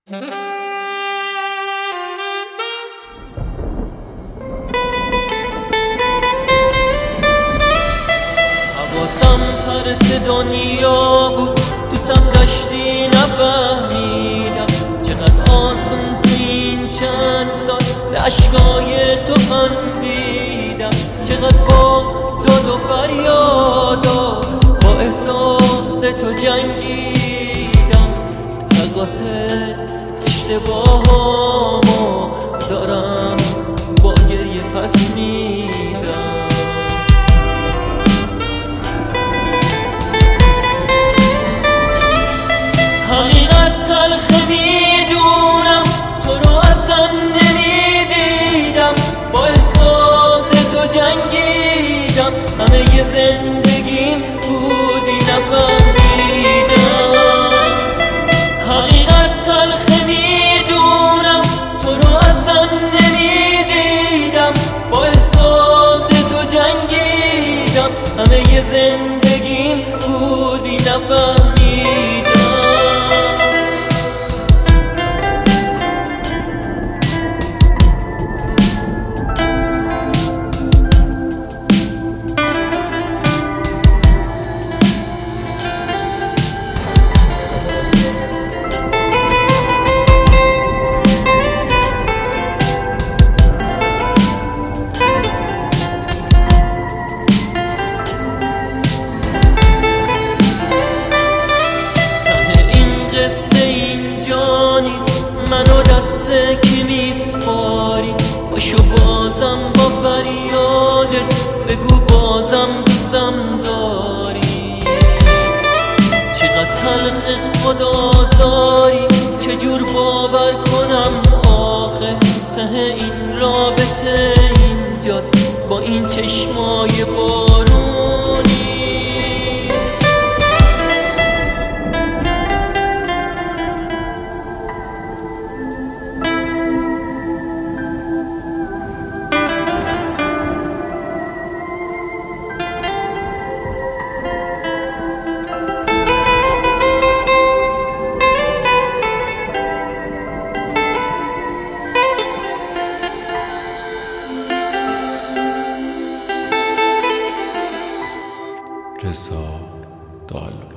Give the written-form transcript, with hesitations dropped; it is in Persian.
حواسم پرت دنیا بود، دوستم داشتی نفهمیدم چقدر آسون تو این چند سال به عشقای تو خندیدم، چقدر با داد و فریادا با احساس تو جنگیدم. تقاس اشتباهامو دارم با گریه پس میدم. حقیقت تلخ میدونم، تو رو اصلا نمیدیدم، با احساس تو جنگیدم، همه ی زندگیم بودی نفهمیدم. حقیقت تلخ میدونم، تو رو اصلا نمیدیدم، با احساس تو جنگیدم، همه ی زندگیم بودی نفهمیدم. منو دست کی میسپاری، باشو بازم با فریادت بگو بازم دوستم داری. چقدر تلخ خدازاری، چجور باور کنم آخه ته این رابطه اینجاست با این چشمای بارونی. رضا دالبا.